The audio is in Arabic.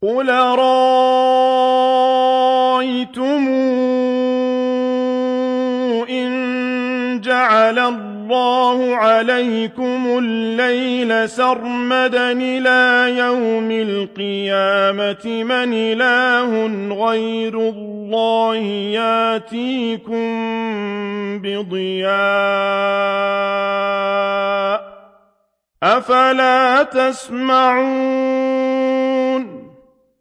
قُلْ أَرَأَيْتُمْ إِن جَعَلَ اللَّهُ عَلَيْكُمُ اللَّيْلَ سَرْمَدًا إِلَىٰ يَوْمِ الْقِيَامَةِ مَنْ إِلَٰهٌ غَيْرُ اللَّهِ يَأْتِيكُم بِضِيَاءٍ ۖ أَفَلَا تَسْمَعُونَ